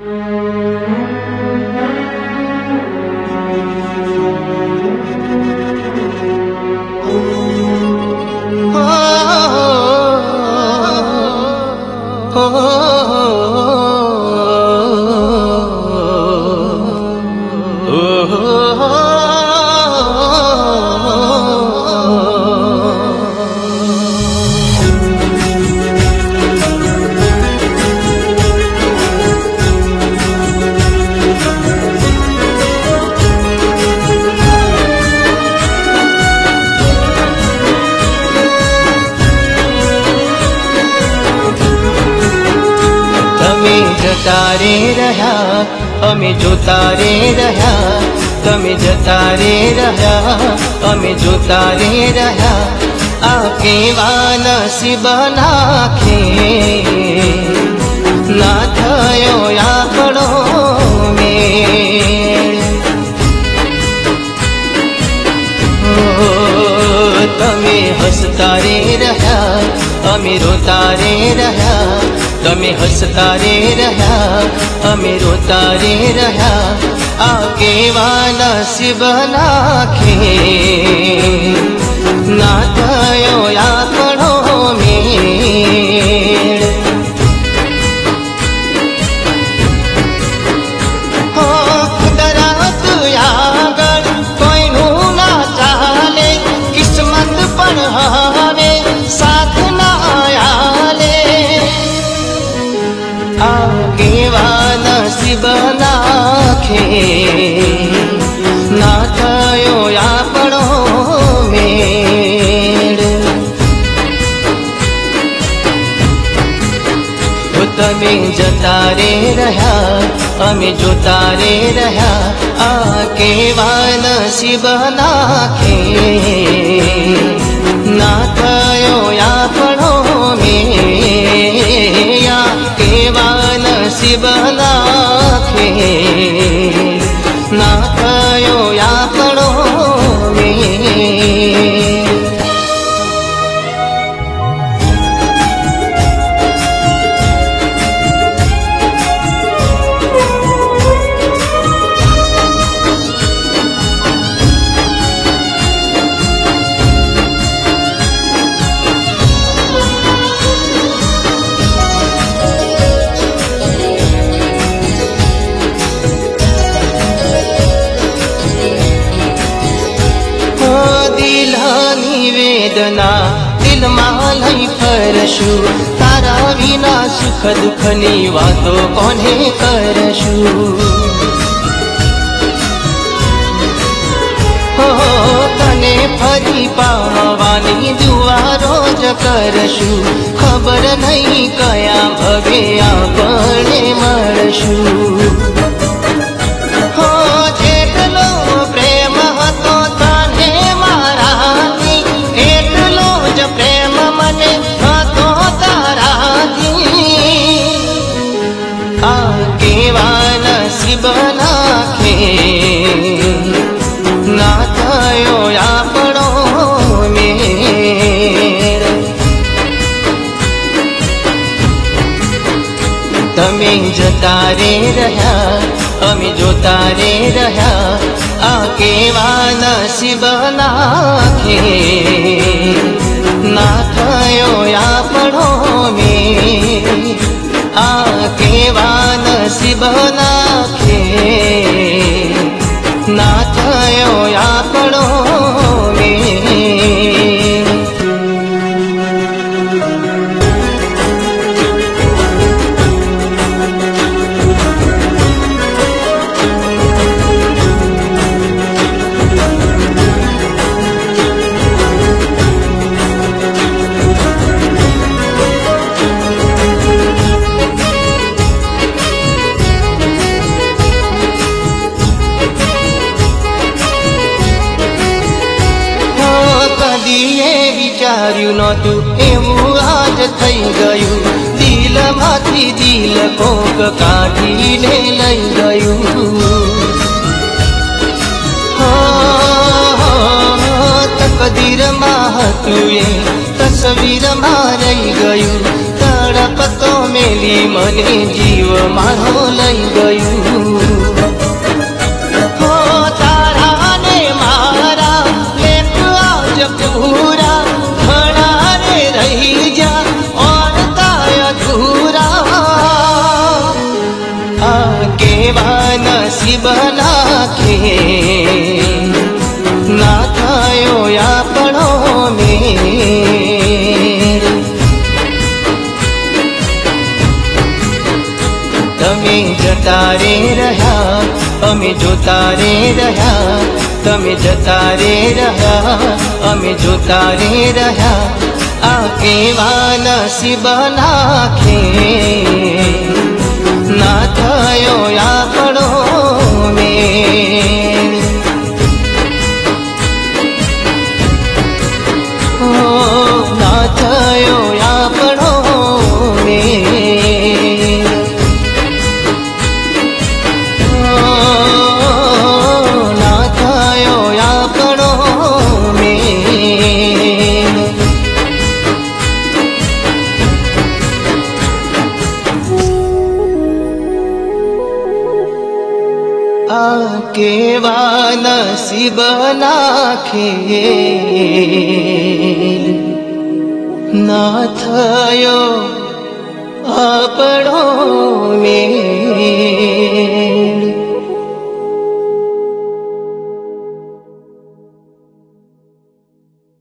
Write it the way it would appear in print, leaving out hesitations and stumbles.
तारे रहा अमे जो तारे रहा, तमे जता रे रहा अमे जो तारे रहा। आ केवा नसीब नाखे ना थयो आपणो मेल। तमे हसता रे रहा अमे रोता रे रहा, तमे हसता रे रहा अमे रोता रे रहा। आ केवा नसीब नाखे ना थयो आपणो मेल। हो दरात आगळ कोईनु ना चाले, किस्मत पण हवे साथ ना आले। आ केवा नसीब नाखे ना थयो आपणो मेल। तमे जता रे रहा अमे जोता रे रहा। आ केवा नसीब नाखे ना थयो आपणो मेल। आ केवा नसीब नाखे ना थयो आपणो मेल। वेदना दिल में लई फरशु, तारा विना सुख दुख नी वातो कोने करशु। हो तने फरी पाववानी दुआ रोज करशु, खबर नहीं कया भवे आपणे मळशु। हो जेटलो प्रेम हतो तने मारानी, एटलो ज प्रेम मने हतो तारानी। आ केवा नसीब नाखे ना थयो आपणो मेल। तमे जता रे रहा अमे जोता रे रहा। आ केवा नसीब नाखे ना थयो आपणो मेल। आ केवा नसीब नाखे ना थयो आपणो मेल। विचार्यु नतु एवुं आज थई गयुं, दिल माथी दिल कोक काढीने लई गयुं। तकदीर मां हतुं ए तस्वीर मां रही गयुं, तड़पतो मेली मने जीव मारो लई गयो। केवा नसीब नाखे ना थयो आपणो मेल। तमे जता रे रह्या अमे जोता रे रह्या, तमे जता रे रह्या अमे जोता रे रह्या। आ केवा नसीब नाखे ना थयो आपणो मेल। ओ ना थयो आपणो मेल। ना थयो आपणो मेल। आ केवा नसीब नाखे ना थयो आपणो मेल।